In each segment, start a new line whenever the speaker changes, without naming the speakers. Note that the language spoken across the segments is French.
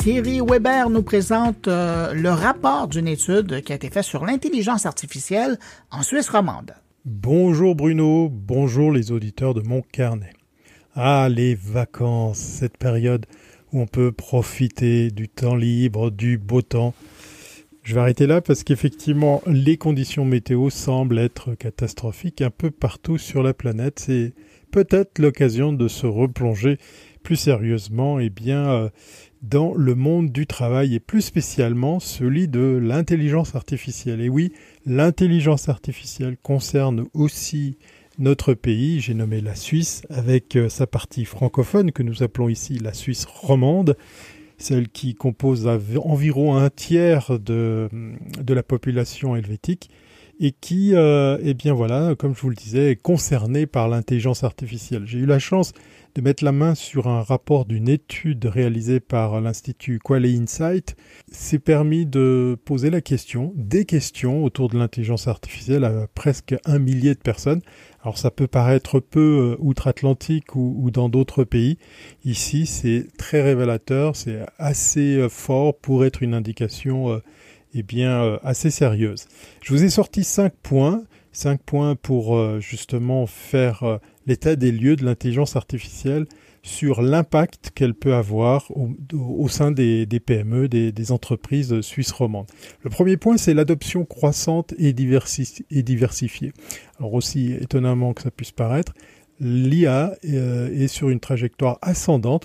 Thierry Weber nous présente le rapport d'une étude qui a été faite sur l'intelligence artificielle en Suisse romande.
Bonjour Bruno, bonjour les auditeurs de mon carnet. Ah, les vacances, cette période où on peut profiter du temps libre, du beau temps. Je vais arrêter là parce qu'effectivement, les conditions météo semblent être catastrophiques un peu partout sur la planète. C'est peut-être l'occasion de se replonger plus sérieusement dans le monde du travail et plus spécialement celui de l'intelligence artificielle. Et oui, l'intelligence artificielle concerne aussi notre pays, j'ai nommé la Suisse, avec sa partie francophone que nous appelons ici la Suisse romande, celle qui compose environ un tiers de la population helvétique et qui, comme je vous le disais, est concernée par l'intelligence artificielle. J'ai eu la chance de mettre la main sur un rapport d'une étude réalisée par l'Institut Qualey Insight. C'est permis de poser des questions autour de l'intelligence artificielle à presque 1 millier de personnes. Alors ça peut paraître peu outre-Atlantique ou dans d'autres pays. Ici, c'est très révélateur, c'est assez fort pour être une indication assez sérieuse. Je vous ai sorti 5 points pour justement faire l'état des lieux de l'intelligence artificielle sur l'impact qu'elle peut avoir au sein des PME, des entreprises suisses romandes. Le premier point, c'est l'adoption croissante et diversifiée. Alors aussi étonnamment que ça puisse paraître, l'IA est sur une trajectoire ascendante,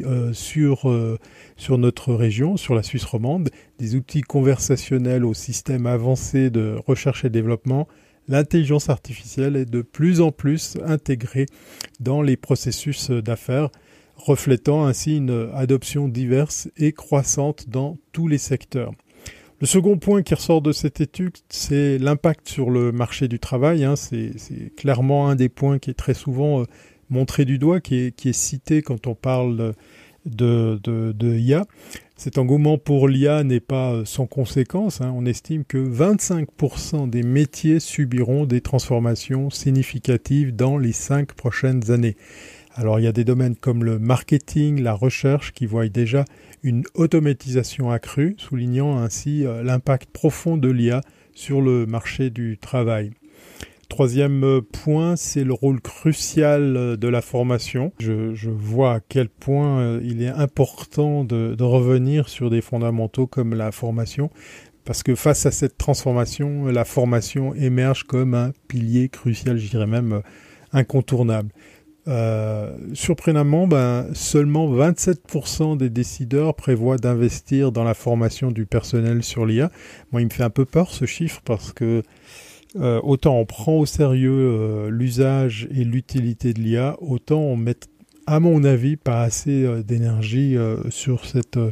sur notre région, sur la Suisse romande, des outils conversationnels au système avancé de recherche et développement. L'intelligence artificielle est de plus en plus intégrée dans les processus d'affaires, reflétant ainsi une adoption diverse et croissante dans tous les secteurs. Le second point qui ressort de cette étude, c'est l'impact sur le marché du travail. C'est clairement un des points qui est très souvent montré du doigt, qui est cité quand on parle de IA. Cet engouement pour l'IA n'est pas sans conséquence. On estime que 25% des métiers subiront des transformations significatives dans les 5 prochaines années. Alors il y a des domaines comme le marketing, la recherche qui voient déjà une automatisation accrue, soulignant ainsi l'impact profond de l'IA sur le marché du travail. Troisième point, c'est le rôle crucial de la formation. Je vois à quel point il est important de revenir sur des fondamentaux comme la formation, parce que face à cette transformation, la formation émerge comme un pilier crucial, je dirais même incontournable. Surprenamment, seulement 27% des décideurs prévoient d'investir dans la formation du personnel sur l'IA. Moi, il me fait un peu peur ce chiffre parce que autant on prend au sérieux l'usage et l'utilité de l'IA, autant on met, à mon avis, pas assez d'énergie sur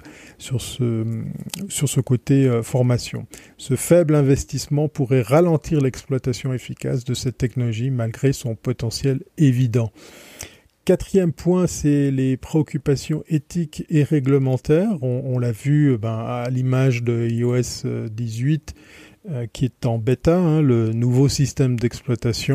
ce côté formation. Ce faible investissement pourrait ralentir l'exploitation efficace de cette technologie malgré son potentiel évident. Quatrième point, c'est les préoccupations éthiques et réglementaires. On l'a vu à l'image de iOS 18 qui est en bêta, le nouveau système d'exploitation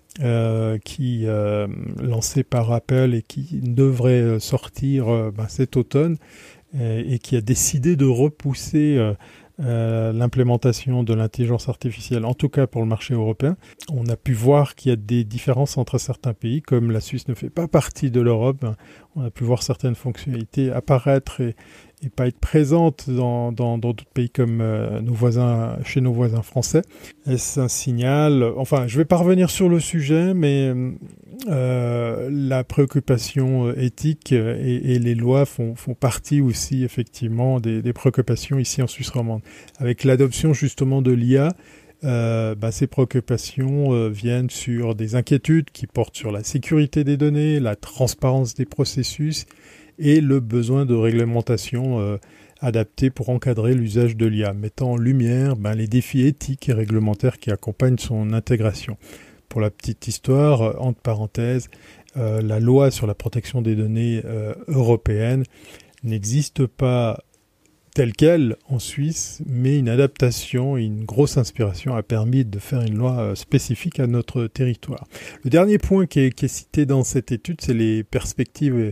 lancé par Apple et qui devrait sortir cet automne et qui a décidé de repousser l'implémentation de l'intelligence artificielle, en tout cas pour le marché européen. On a pu voir qu'il y a des différences entre certains pays, comme la Suisse ne fait pas partie de l'Europe. On a pu voir certaines fonctionnalités apparaître et pas être présentes dans d'autres pays comme chez nos voisins français. Est-ce un signal ? Enfin, je ne vais pas revenir sur le sujet, mais la préoccupation éthique et les lois font partie aussi effectivement des préoccupations ici en Suisse romande. Avec l'adoption justement de l'IA, ces préoccupations viennent sur des inquiétudes qui portent sur la sécurité des données, la transparence des processus et le besoin de réglementation adaptée pour encadrer l'usage de l'IA, mettant en lumière les défis éthiques et réglementaires qui accompagnent son intégration. Pour la petite histoire, entre parenthèses, la loi sur la protection des données européenne n'existe pas telle quelle en Suisse, mais une adaptation et une grosse inspiration a permis de faire une loi spécifique à notre territoire. Le dernier point qui est cité dans cette étude, c'est les perspectives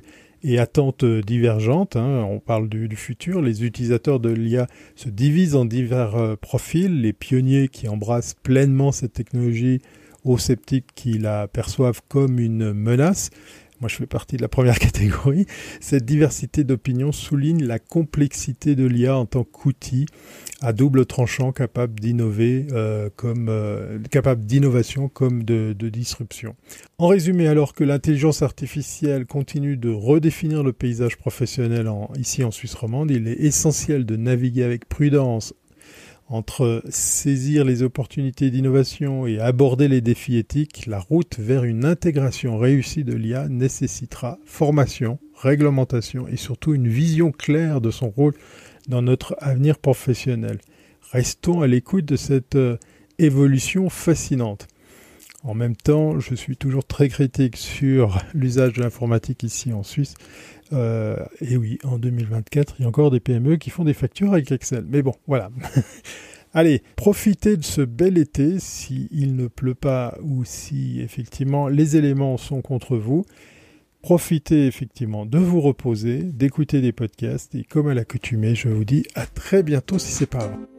et attentes divergentes. On parle du futur. Les utilisateurs de l'IA se divisent en divers profils. Les pionniers qui embrassent pleinement cette technologie, aux sceptiques qui la perçoivent comme une menace. Moi, je fais partie de la première catégorie. Cette diversité d'opinions souligne la complexité de l'IA en tant qu'outil à double tranchant capable d'innover, capable d'innovation comme de disruption. En résumé, alors que l'intelligence artificielle continue de redéfinir le paysage professionnel ici en Suisse romande, il est essentiel de naviguer avec prudence entre saisir les opportunités d'innovation et aborder les défis éthiques. La route vers une intégration réussie de l'IA nécessitera formation, réglementation et surtout une vision claire de son rôle dans notre avenir professionnel. Restons à l'écoute de cette évolution fascinante. En même temps, je suis toujours très critique sur l'usage de l'informatique ici en Suisse. Et oui, en 2024, il y a encore des PME qui font des factures avec Excel. Mais bon, voilà. Allez, profitez de ce bel été s'il ne pleut pas ou si effectivement les éléments sont contre vous. Profitez effectivement de vous reposer, d'écouter des podcasts et comme à l'accoutumée, je vous dis à très bientôt si c'est pas avant.